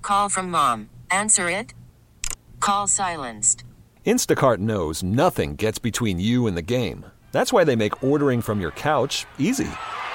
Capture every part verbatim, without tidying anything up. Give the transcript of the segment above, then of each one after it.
Call from mom. Answer it. Call silenced. Instacart knows nothing gets between you and the game. That's why they make ordering from your couch easy.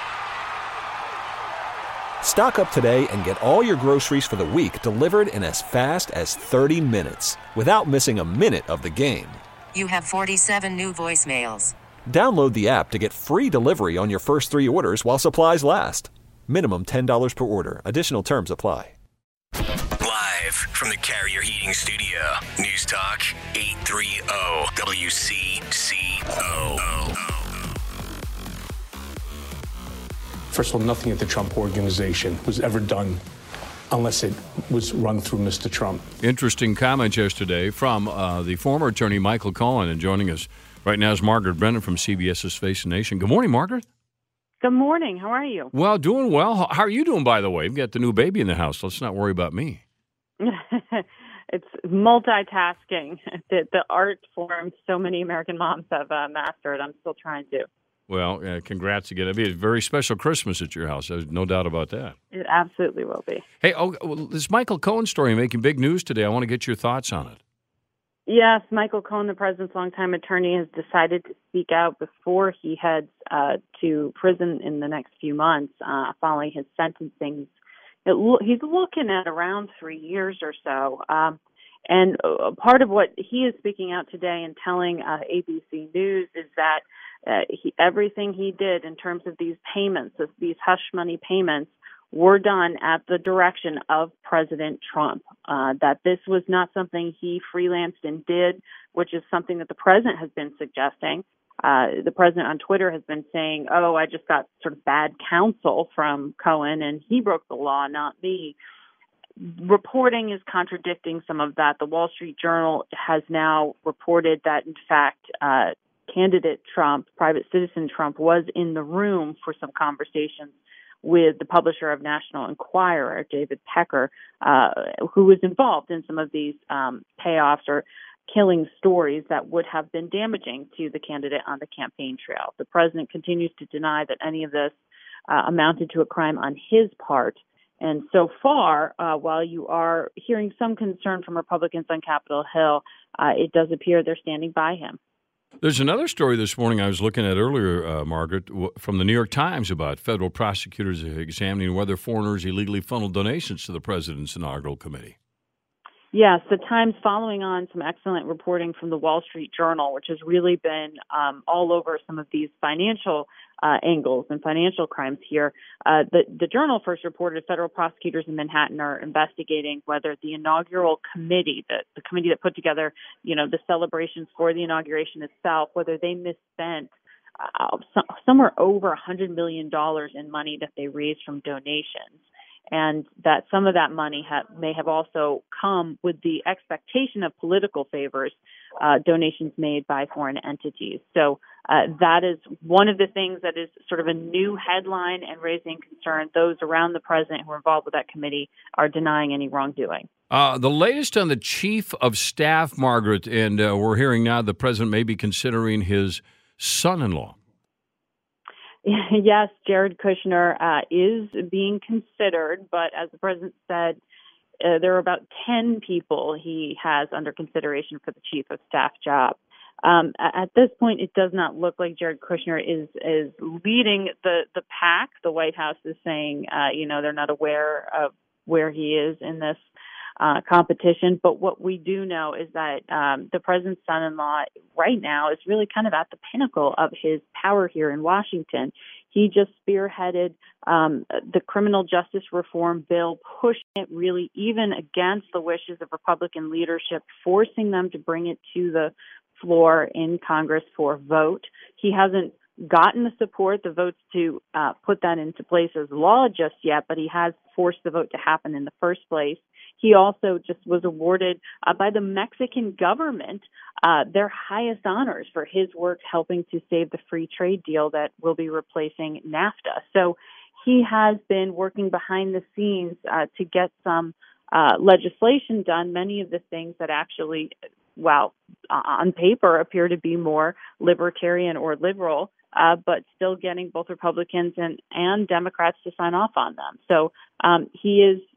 Stock up today and get all your groceries for the week delivered in as fast as thirty minutes without missing a minute of the game. You have forty-seven new voicemails. Download the app to get free delivery on your first three orders while supplies last. Minimum ten dollars per order. Additional terms apply. Live from the Carrier Heating Studio. News Talk eight thirty W C C O. First of all, nothing at the Trump Organization was ever done unless it was run through Mister Trump. Interesting comments yesterday from uh, the former attorney Michael Cohen, and joining us right now is Margaret Brennan from CBS's Face the Nation. Good morning, Margaret. Good morning. How are you? Well, doing well. How are you doing, by the way? You've got the new baby in the house. Let's not worry about me. It's multitasking, the, the art form so many American moms have uh, mastered. I'm still trying to. Well, uh, congrats again. It'll be a very special Christmas at your house. There's no doubt about that. It absolutely will be. Hey, oh, well, this Michael Cohen story making big news today. I want to get your thoughts on it. Yes, Michael Cohen, the president's longtime attorney, has decided to speak out before he heads uh, to prison in the next few months uh, following his sentencing. It, he's looking at around three years or so. Um, and uh, part of what he is speaking out today and telling uh, A B C News is that uh, he, everything he did in terms of these payments, of these hush money payments, were done at the direction of President Trump, uh, that this was not something he freelanced and did, which is something that the president has been suggesting. Uh, the president on Twitter has been saying, oh, I just got sort of bad counsel from Cohen and he broke the law, not me. Reporting is contradicting some of that. The Wall Street Journal has now reported that, in fact, uh, candidate Trump, private citizen Trump, was in the room for some conversations with the publisher of National Enquirer, David Pecker, uh, who was involved in some of these um, payoffs or killing stories that would have been damaging to the candidate on the campaign trail. The president continues to deny that any of this uh, amounted to a crime on his part. And so far, uh, while you are hearing some concern from Republicans on Capitol Hill, uh, it does appear they're standing by him. There's another story this morning I was looking at earlier, uh, Margaret, w- from the New York Times about federal prosecutors examining whether foreigners illegally funneled donations to the president's inaugural committee. Yes, the Times, following on some excellent reporting from the Wall Street Journal, which has really been um, all over some of these financial uh, angles and financial crimes here. Uh, the, the Journal first reported federal prosecutors in Manhattan are investigating whether the inaugural committee, the, the committee that put together, you know, the celebrations for the inauguration itself, whether they misspent uh, some, somewhere over one hundred million dollars in money that they raised from donations. And that some of that money ha- may have also come with the expectation of political favors, uh, donations made by foreign entities. So uh, that is one of the things that is sort of a new headline and raising concern. Those around the president who are involved with that committee are denying any wrongdoing. Uh, the latest on the chief of staff, Margaret, and uh, we're hearing now the president may be considering his son-in-law. Yes, Jared Kushner uh, is being considered, but as the president said, uh, there are about ten people he has under consideration for the chief of staff job. Um, at this point, it does not look like Jared Kushner is is leading the, the pack. The White House is saying, uh, you know, they're not aware of where he is in this uh, competition. But what we do know is that um, the president's son-in-law right now is really kind of at the pinnacle of his power here in Washington. He just spearheaded um, the criminal justice reform bill, pushing it really even against the wishes of Republican leadership, forcing them to bring it to the floor in Congress for vote. He hasn't gotten the support, the votes to uh, put that into place as law just yet, but he has forced the vote to happen in the first place. He also just was awarded uh, by the Mexican government uh, their highest honors for his work helping to save the free trade deal that will be replacing NAFTA. So he has been working behind the scenes uh, to get some uh, legislation done, many of the things that actually, well, on paper appear to be more libertarian or liberal, uh, but still getting both Republicans and, and Democrats to sign off on them. So um, he is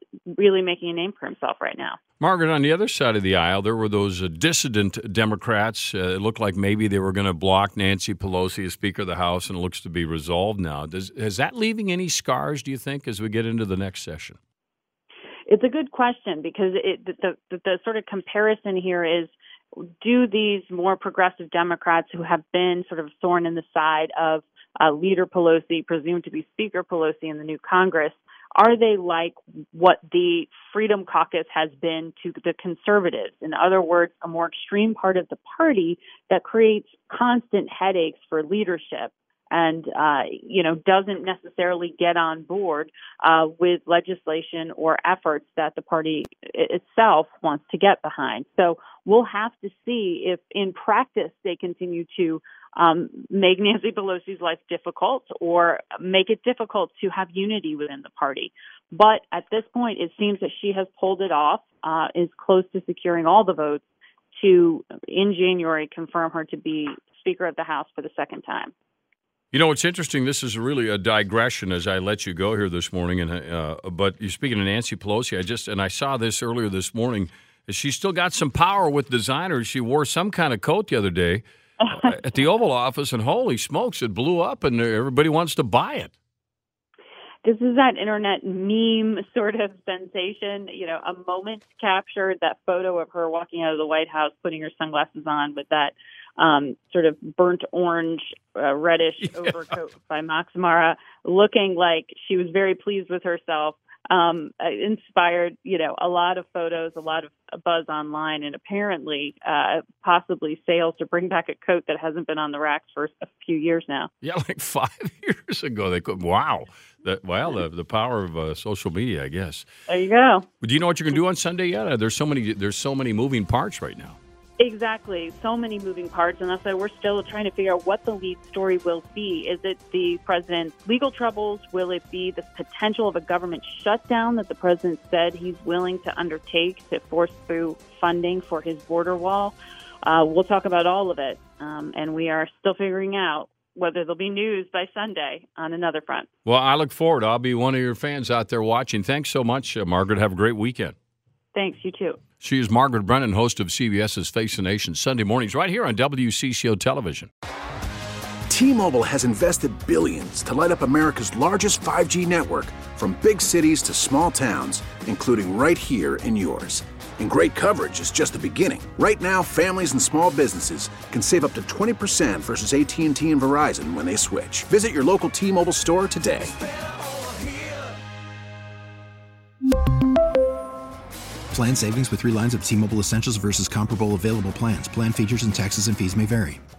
really making a name for himself right now. Margaret, on the other side of the aisle, there were those uh, dissident Democrats. Uh, it looked like maybe they were going to block Nancy Pelosi as Speaker of the House, and it looks to be resolved now. Does, is that leaving any scars, do you think, as we get into the next session? It's a good question because it, the, the, the sort of comparison here is, do these more progressive Democrats who have been sort of a thorn in the side of uh, Leader Pelosi, presumed to be Speaker Pelosi in the new Congress, are they like what the Freedom Caucus has been to the conservatives? In other words, a more extreme part of the party that creates constant headaches for leadership and, uh, you know, doesn't necessarily get on board uh, with legislation or efforts that the party itself wants to get behind. So we'll have to see if in practice they continue to um, make Nancy Pelosi's life difficult or make it difficult to have unity within the party. But at this point, it seems that she has pulled it off, uh, is close to securing all the votes to, in January, confirm her to be Speaker of the House for the second time. You know, it's interesting. This is really a digression as I let you go here this morning. And uh, but you're speaking of Nancy Pelosi. I just and I saw this earlier this morning. She's still got some power with designers. She wore some kind of coat the other day uh, at the Oval Office, and holy smokes, it blew up, and everybody wants to buy it. This is that internet meme sort of sensation. You know, a moment captured, that photo of her walking out of the White House, putting her sunglasses on with that um, sort of burnt orange, uh, reddish yeah. overcoat by Max Mara, looking like she was very pleased with herself. Um, inspired, you know, a lot of photos, a lot of buzz online, and apparently uh, possibly sales to bring back a coat that hasn't been on the racks for a few years now. Yeah, like five years ago. They could. Wow. That, well, the, the power of uh, social media, I guess. There you go. Do you know what you're going to do on Sunday yet? There's so many. There's so many moving parts right now. Exactly. So many moving parts, and that's why we're still trying to figure out what the lead story will be. Is it the president's legal troubles? Will it be the potential of a government shutdown that the president said he's willing to undertake to force through funding for his border wall? Uh, we'll talk about all of it, um, and we are still figuring out whether there'll be news by Sunday on another front. Well, I look forward. I'll be one of your fans out there watching. Thanks so much, uh, Margaret. Have a great weekend. Thanks. You too. She is Margaret Brennan, host of CBS's Face the Nation Sunday mornings, right here on W C C O Television. T-Mobile has invested billions to light up America's largest five G network, from big cities to small towns, including right here in yours. And great coverage is just the beginning. Right now, families and small businesses can save up to twenty percent versus A T and T and Verizon when they switch. Visit your local T-Mobile store today. Plan savings with three lines of T-Mobile Essentials versus comparable available plans. Plan features and taxes and fees may vary.